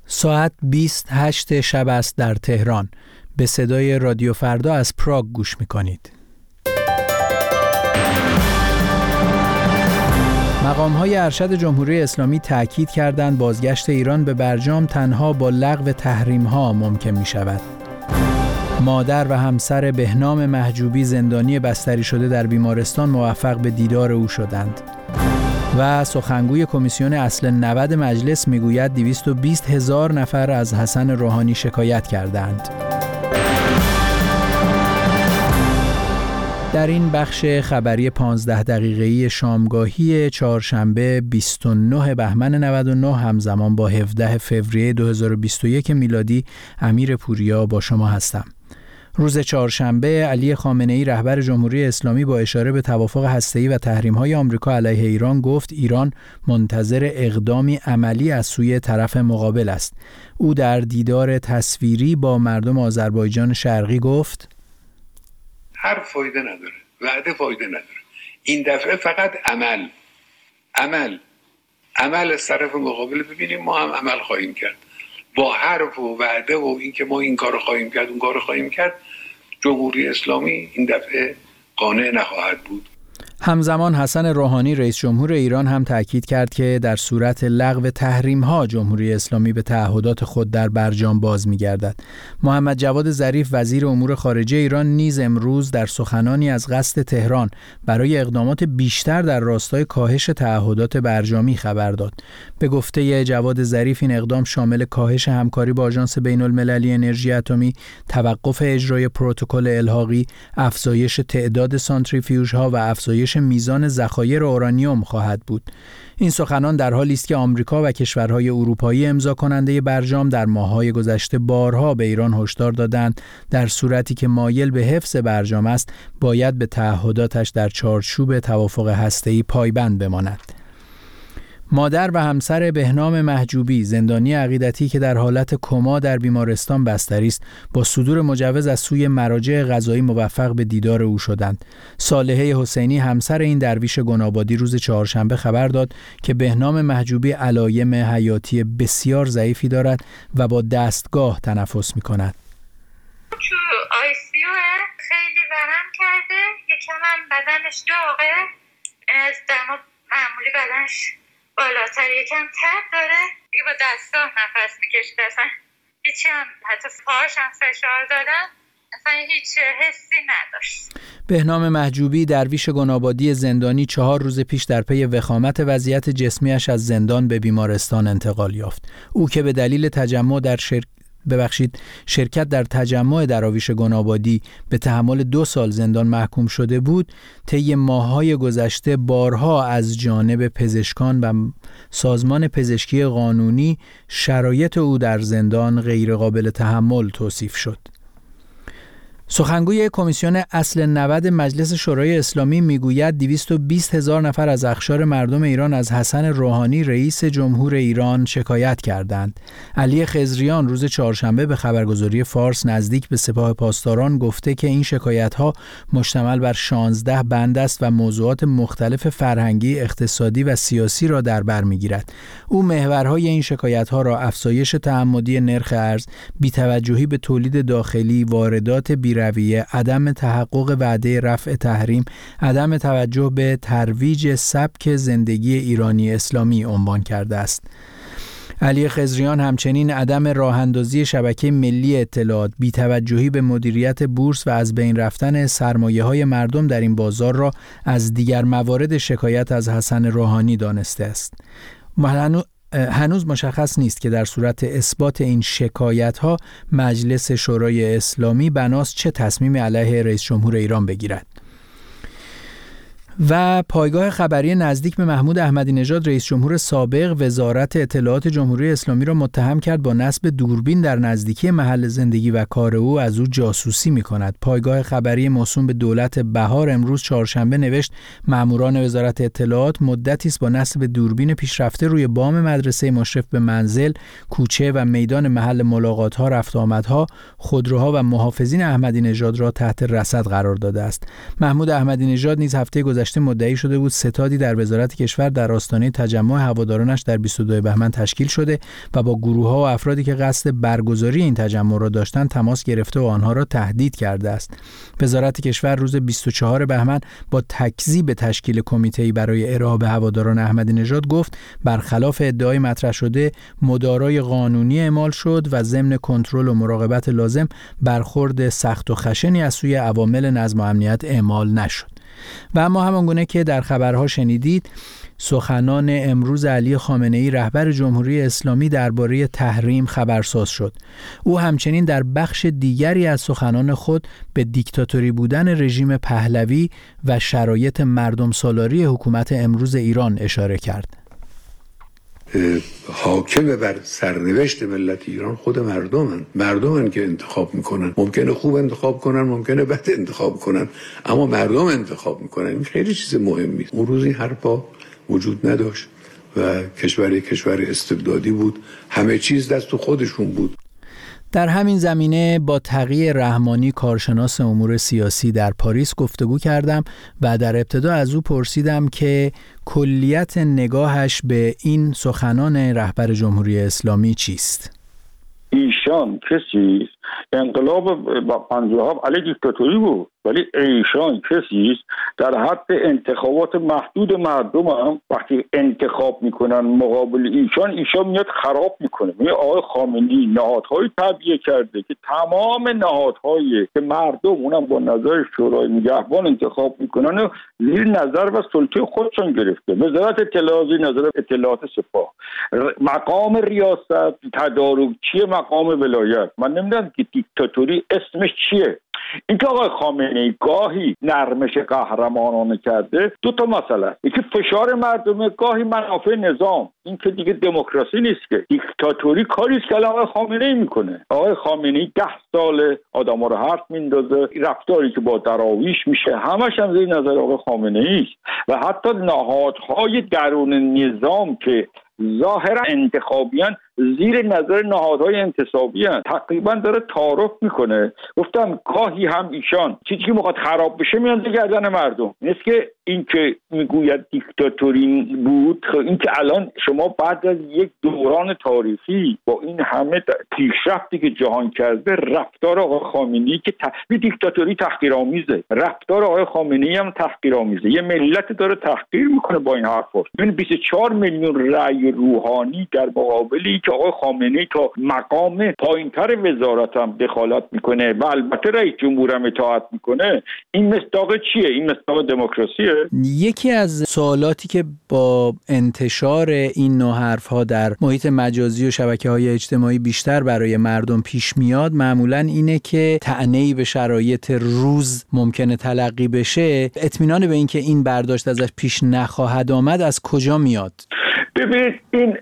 ساعت 28 شب است در تهران. به صدای رادیو فردا از پراگ گوش می‌کنید. مقام‌های ارشد جمهوری اسلامی تأکید کردند بازگشت ایران به برجام تنها با لغو تحریم‌ها ممکن می‌شود. مادر و همسر بهنام محجوبی زندانی بستری شده در بیمارستان موفق به دیدار او شدند. و سخنگوی کمیسیون اصل 90 مجلس میگوید 220,000 نفر از حسن روحانی شکایت کردند. در این بخش خبری 15 دقیقه‌ای شامگاهی چهارشنبه 29 بهمن 99 همزمان با 17 فوریه 2021 میلادی امیر پوریا با شما هستم. روز چهارشنبه علی خامنه‌ای رهبر جمهوری اسلامی با اشاره به توافق هسته‌ای و تحریم‌های آمریکا علیه ایران گفت ایران منتظر اقدامی عملی از سوی طرف مقابل است. او در دیدار تصویری با مردم آذربایجان شرقی گفت هر فایده نداره، وعده فایده نداره. این دفعه فقط عمل از طرف مقابل ببینیم، ما هم عمل خواهیم کرد. با حرف و وعده و اینکه ما این کارو خواهیم کرد اون کارو خواهیم کرد، جمهوری اسلامی این دفعه قانع نخواهد بود. همزمان حسن روحانی رئیس جمهور ایران هم تأکید کرد که در صورت لغو تحریم‌ها جمهوری اسلامی به تعهدات خود در برجام باز می‌گردد. محمد جواد ظریف وزیر امور خارجه ایران نیز امروز در سخنانی از قصد تهران برای اقدامات بیشتر در راستای کاهش تعهدات برجامی خبر داد. به گفته جواد ظریف این اقدام شامل کاهش همکاری با آژانس بین‌المللی انرژی اتمی، توقف اجرای پروتکل الحاقی، افزایش تعداد سانتریفیوژها و افزایش میزان ذخایر اورانیوم خواهد بود. این سخنان در حالی است که آمریکا و کشورهای اروپایی امضا کننده برجام در ماه‌های گذشته بارها به ایران هشدار دادند در صورتی که مایل به حفظ برجام است باید به تعهداتش در چارچوب توافق هسته‌ای پایبند بماند. مادر و همسر بهنام محجوبی زندانی عقیدتی که در حالت کما در بیمارستان بستری است با صدور مجوز از سوی مراجع قضایی موفق به دیدار او شدند. صالحه حسینی همسر این درویش گنابادی روز چهارشنبه خبر داد که بهنام محجوبی علایم حیاتی بسیار ضعیفی دارد و با دستگاه تنفس می‌کند. تو ICU خیلی ورم کرده، یکم هم بدنش داغه، از دما معمولی بدنش بالاتر، یکم تب داره، دیگه با دستگاه نفس میکشید، اصلا هیچی هم حتی پاهاش هم فشار دادن، اصلا هیچ حسی نداشت. بهنام محجوبی درویش گنابادی زندانی 4 روز پیش در پی وخامت وضعیت جسمیش از زندان به بیمارستان انتقال یافت. او که به دلیل شرکت در تجمع دراویش گنابادی به تحمل 2 سال زندان محکوم شده بود، طی ماه‌های گذشته بارها از جانب پزشکان و سازمان پزشکی قانونی شرایط او در زندان غیرقابل تحمل توصیف شد. سخنگوی کمیسیون اصل 90 مجلس شورای اسلامی میگوید 220,000 نفر از اقشار مردم ایران از حسن روحانی رئیس جمهور ایران شکایت کردند. علی خضریان روز چهارشنبه به خبرگزاری فارس نزدیک به سپاه پاسداران گفته که این شکایت‌ها مشتمل بر 16 بند است و موضوعات مختلف فرهنگی، اقتصادی و سیاسی را در بر می‌گیرد. او محورهای این شکایت‌ها را افزایش تعمدی نرخ ارز، بی‌توجهی به تولید داخلی، واردات رویه، عدم تحقق وعده رفع تحریم، عدم توجه به ترویج سبک زندگی ایرانی اسلامی عنوان کرده است. علی خضریان همچنین عدم راه‌اندازی شبکه ملی اطلاعات، بی‌توجهی به مدیریت بورس و از بین رفتن سرمایه‌های مردم در این بازار را از دیگر موارد شکایت از حسن روحانی دانسته است. هنوز مشخص نیست که در صورت اثبات این شکایت‌ها مجلس شورای اسلامی بناست چه تصمیمی علیه رئیس جمهور ایران بگیرد. و پایگاه خبری نزدیک به محمود احمدی نژاد رئیس جمهور سابق وزارت اطلاعات جمهوری اسلامی را متهم کرد با نصب دوربین در نزدیکی محل زندگی و کار او از او جاسوسی می‌کند. پایگاه خبری موسوم به دولت بهار امروز چهارشنبه نوشت ماموران وزارت اطلاعات مدتی است با نصب دوربین پیشرفته روی بام مدرسه مشرف به منزل، کوچه و میدان محل ملاقات‌ها، رفت آمدها، خودروها و محافظین احمدی نژاد را تحت رصد قرار داده است. محمود احمدی نژاد نیز هفته گذشته گذشته مدعی شده بود ستادی در وزارت کشور در آستانه تجمع هوادارانش در 22 بهمن تشکیل شده و با گروه‌ها و افرادی که قصد برگزاری این تجمع را داشتند تماس گرفته و آنها را تهدید کرده است. وزارت کشور روز 24 بهمن با تکذیب تشکیل کمیته‌ای برای ارهاب هواداران احمدی نژاد گفت برخلاف ادعای مطرح شده مدارای قانونی اعمال شد و ضمن کنترل و مراقبت لازم برخورد سخت و خشنی از سوی عوامل نظم و امنیت اعمال نشد. و اما همانگونه که در خبرها شنیدید، سخنان امروز علی خامنه‌ای رهبر جمهوری اسلامی درباره تحریم خبرساز شد. او همچنین در بخش دیگری از سخنان خود به دیکتاتوری بودن رژیم پهلوی و شرایط مردم سالاری حکومت امروز ایران اشاره کرد. حاکم بر سرنوشت ملت ایران خود مردمن که انتخاب میکنن. ممکنه خوب انتخاب کنن، ممکنه بد انتخاب کنن، اما مردم انتخاب میکنن. این خیلی چیز مهمی است. اون روز این حرفا وجود نداشت و کشور استبدادی بود، همه چیز دست خودشون بود. در همین زمینه با تقی رحمانی کارشناس امور سیاسی در پاریس گفتگو کردم و در ابتدا از او پرسیدم که کلیت نگاهش به این سخنان رهبر جمهوری اسلامی چیست؟ ایشان کسی انقلاب با 57 علیه دیکتاتوری بود، ولی ایشان کسی در حد انتخابات محدود مردم هم وقتی انتخاب میکنن مقابل ایشان میاد خراب میکنه. آقای خامنه‌ای نهادهای تبیه کرده که تمام نهادهایی که مردم اونم با نظر شورای نگهبان انتخاب میکنن زیر نظر و سلطه خودشون گرفته. وزارت اطلاعات نظر اطلاعات سپاه، مقام ریاست، تدارکچی مقام ولایت. من نمیدونم که دیکتاتوری اسمش چیه. اینکه آقای خامنه‌ای گاهی نرمش قهرمانانه کرده، دو تا مسئله، یکی فشار مردم، گاهی منافع نظام. این که دیگه دموکراسی نیست، که دیکتاتوری کاری است که آقای خامنه‌ای میکنه. آقای خامنه‌ای 10 سال آدم‌ها رو حرف میندازه، رفتاری که با دراویش میشه همش هم زیر نظر آقای خامنه‌ای است و حتی نهادهای درون نظام که ظاهرا انتخابیان زیر نظر نهادهای انتصابیان تقریبا داره تعارف میکنه. گفتم گاهی هم ایشان چیزی که میخواد خراب بشه میاد گردن مردم. نیست که این که میگوید دیکتاتوری بود، این که الان شما بعد از یک دوران تاریخی با این همه پیشرفتی که جهان کرده، رفتار آقای خامنه‌ای که دیکتاتوری تحقیرآمیزه، رفتار آقای خامنه‌ای هم تحقیرآمیزه. یه ملت داره تحقیر میکنه با این حرفا. ببین 24 میلیون رأی روحانی در مقابلی که آقای خامنه‌ای تا مقام پایینتر وزارت هم دخالت میکنه و البته رئیس جمهور هم اطاعت میکنه، این مصداق چیه؟ این مصداق دموکراسیه. یکی از سوالاتی که با انتشار این نوع حرف‌ها در محیط مجازی و شبکه‌های اجتماعی بیشتر برای مردم پیش میاد معمولاً اینه که طعنه‌ای به شرایط روز ممکنه تلقی بشه. اطمینان به این که این برداشت ازش پیش نخواهد آمد از کجا میاد؟ ببینید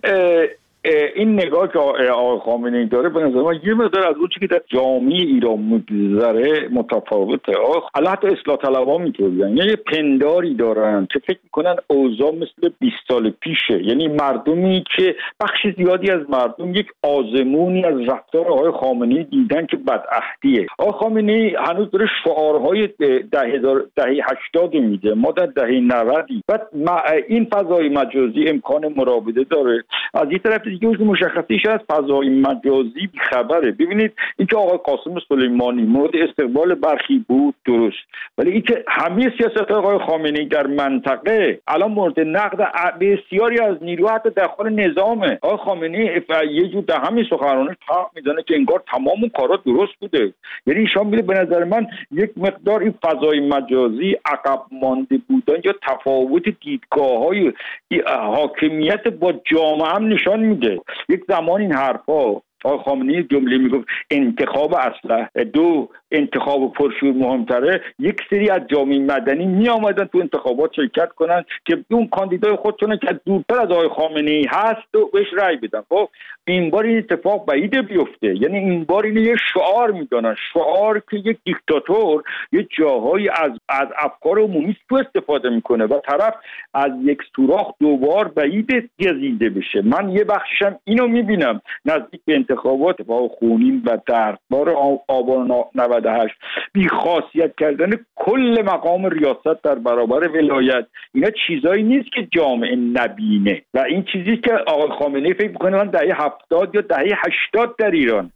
این نگاه که آقای خامنه‌ای داره به نظر من یه مقدار از اون چیزی که در جامعه ایران میگذره متفاوته. حالا حتی اصلاح طلبها میگن یه پنداری دارن که فکر میکنن اوضاع مثل 20 سال پیشه، یعنی مردمی که بخش زیادی از مردم یک آزمونی از رفتار آقای خامنه‌ای دیدن که بدعهدیه. آقای خامنه‌ای هنوز داره شعارهای دهه 80 میده، ما در دهه 90 بعد این فضای مجازی امکان مراوده داره. از این طرف دیگه که مشخصیش از فضای مجازی بی‌خبره. ببینید اینکه آقای قاسم سلیمانی مورد استقبال برخی بود درست، ولی اینکه همه سیاست آقای خامنه‌ای در منطقه الان مورد نقد بسیاری از نیروها حتی داخل نظامه. آقای خامنه‌ای یه جور در همین سخنرانیش حرف میزنه که انگار تمام کارا درست بوده. یعنی ایشان میگه به نظر من یک مقدار این فضای مجازی عقب مانده بودن یا تفاوت دیدگاه‌های حاکمیت با جامعه هم نشان میده. یک زمان این حرفا آقای خامنه‌ای جمله میگفت انتخاب اسلحه، 2 انتخاب پرشور مهمتره. یک سری از جامعه مدنی می آمدن تو انتخابات شرکت کنن که اون کاندیدای خودشون که دورتر از آقای خامنه‌ای هست و بهش رأی بدن. خب این بار این اتفاق بعیده بیفته. یعنی این بار اینو یه شعار میدونن، شعار که یک دیکتاتور یه جاهایی از افکار عمومی تو استفاده میکنه و طرف از یک سوراخ دوبار بعید گزیده بشه. من یه بخشم اینو میبینم نزدیک به انتخابات با خونین و دردبار آبان 98 بی‌خاصیت کردن کل مقام ریاست در برابر ولایت، اینا چیزایی نیست که جامعه نبینه و این چیزی که آقای خامنه‌ای فکر می‌کنه من دهه 70 یا دهه 80 در ایران.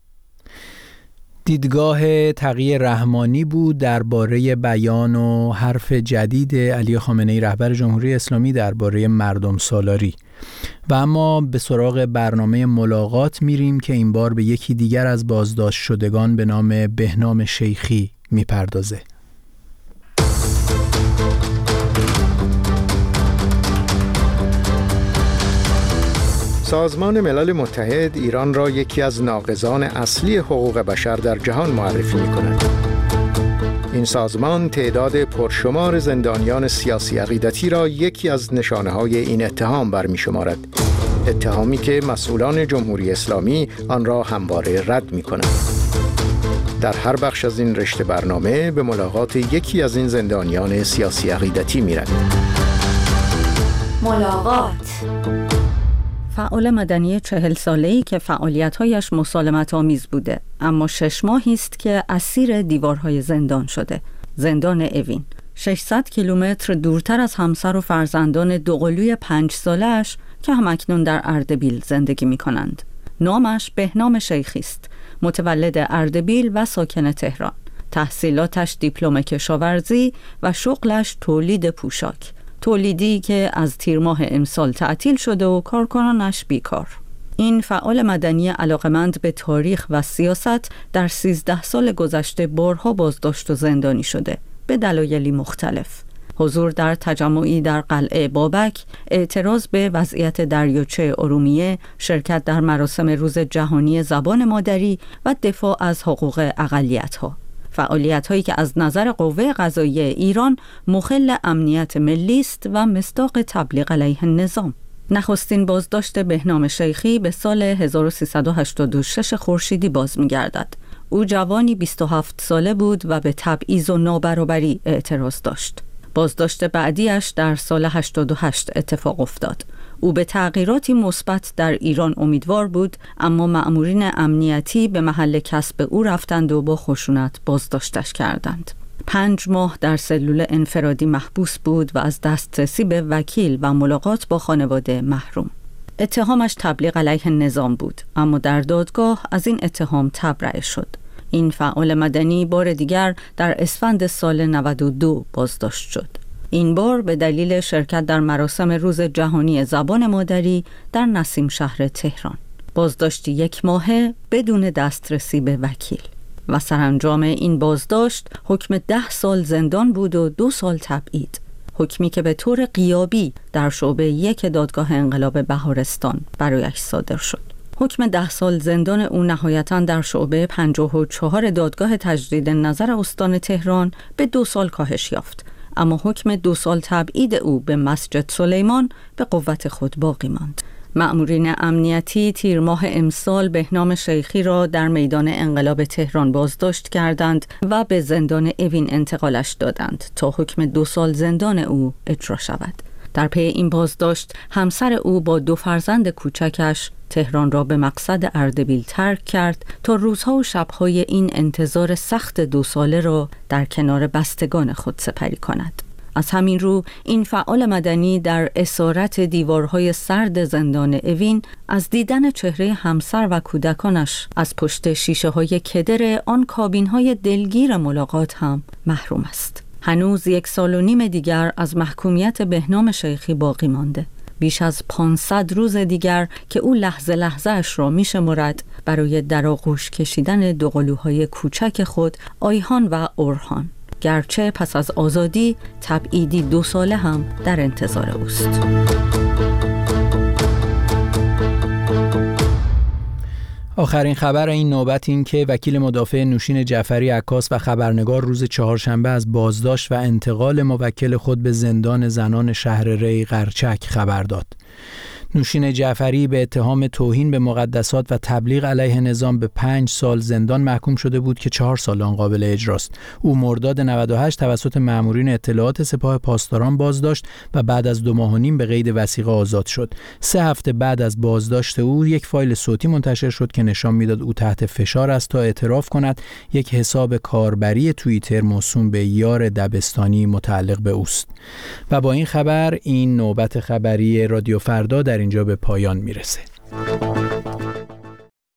دیدگاه تقی رحمانی بود درباره بیان و حرف جدید علی خامنه‌ای رهبر جمهوری اسلامی درباره مردم سالاری. و اما به سراغ برنامه ملاقات میریم که این بار به یکی دیگر از بازداشت شدگان به نام بهنام شیخی میپردازه. سازمان ملل متحد ایران را یکی از ناقضان اصلی حقوق بشر در جهان معرفی می‌کند. این سازمان تعداد پرشمار زندانیان سیاسی عقیدتی را یکی از نشانه‌های این اتهام برمی‌شمارد. اتهامی که مسئولان جمهوری اسلامی آن را همواره رد می‌کنند. در هر بخش از این رشته برنامه به ملاقات یکی از این زندانیان سیاسی عقیدتی می‌رویم. ملاقات. فعال مدنی 40 ساله‌ای که فعالیت‌هایش مسالمت‌آمیز بوده، اما 6 ماهی است که اسیر دیوارهای زندان شده. زندان اوین 600 کیلومتر دورتر از همسر و فرزندان دوقلوی 5 ساله‌اش که همکنون در اردبیل زندگی می‌کنند. نامش بهنام شیخی است، متولد اردبیل و ساکن تهران. تحصیلاتش دیپلم کشاورزی و شغلش تولید پوشاک. تولیدی که از تیر ماه امسال تعطیل شده و کارکنانش بیکار. این فعال مدنی علاقمند به تاریخ و سیاست در 13 سال گذشته بارها بازداشت و زندانی شده به دلایلی مختلف. حضور در تجمعی در قلعه بابک، اعتراض به وضعیت دریاچه ارومیه، شرکت در مراسم روز جهانی زبان مادری و دفاع از حقوق اقلیت‌ها. فعالیت‌هایی که از نظر قوه قضاییه ایران مخل امنیت ملی است و مصداق تبلیغ علیه النظام. نخستین بازداشت بهنام شیخی به سال 1386 خورشیدی باز می‌گردد. او جوانی 27 ساله بود و به تبعیض و نابرابری اعتراض داشت. بازداشت بعدیش در سال 88 اتفاق افتاد. او به تغییراتی مثبت در ایران امیدوار بود، اما مأمورین امنیتی به محل کسب او رفتند و با خشونت بازداشتش کردند. 5 ماه در سلول انفرادی محبوس بود و از دسترسی به وکیل و ملاقات با خانواده محروم. اتهامش تبلیغ علیه النظام بود، اما در دادگاه از این اتهام تبرئه شد. این فعال مدنی بار دیگر در اسفند سال 92 بازداشت شد. این بار به دلیل شرکت در مراسم روز جهانی زبان مادری در نسیم شهر تهران. بازداشتی 1 ماهه بدون دسترسی به وکیل و سرانجام این بازداشت حکم 10 سال زندان بود و 2 سال تبعید. حکمی که به طور غیابی در شعبه 1 دادگاه انقلاب بهارستان برایش صادر شد. حکم 10 سال زندان او نهایتاً در شعبه 54 دادگاه تجدید نظر استان تهران به 2 سال کاهش یافت، اما حکم 2 سال تبعید او به مسجد سلیمان به قوت خود باقی ماند. مأمورین امنیتی تیر ماه امسال بهنام شیخی را در میدان انقلاب تهران بازداشت کردند و به زندان اوین انتقالش دادند تا حکم 2 سال زندان او اجرا شود. در پی این بازداشت همسر او با 2 فرزند کوچکش تهران را به مقصد اردبیل ترک کرد تا روزها و شبهای این انتظار سخت 2 ساله را در کنار بستگان خود سپری کند. از همین رو این فعال مدنی در اسارت دیوارهای سرد زندان اوین از دیدن چهره همسر و کودکانش از پشت شیشه‌های کدر آن کابین‌های دلگیر ملاقات هم محروم است. هنوز 1 سال و نیم دیگر از محکومیت بهنام شیخی باقی مانده. بیش از 500 روز دیگر که او لحظه لحظه‌اش را می‌شمارد برای در آغوش کشیدن دوقلوهای کوچک خود آیهان و اورهان، گرچه پس از آزادی تبعیدی 2 ساله هم در انتظار اوست. آخرین خبر این نوبت این که وکیل مدافع نوشین جعفری عکاس و خبرنگار روز 4شنبه از بازداشت و انتقال موکل خود به زندان زنان شهر ری قرچک خبر داد. نوشین جعفری به اتهام توهین به مقدسات و تبلیغ علیه نظام به 5 سال زندان محکوم شده بود که 4 سال آن قابل اجراست. او مرداد 98 توسط مامورین اطلاعات سپاه پاسداران بازداشت و بعد از 2 ماه و نیم به قید وثیقه آزاد شد. 3 هفته بعد از بازداشت او یک فایل صوتی منتشر شد که نشان میداد او تحت فشار است تا اعتراف کند یک حساب کاربری توییتر موسوم به یار دبستانی متعلق به اوست. و با این خبر این نوبت خبری رادیو فردا در اینجا به پایان میرسه.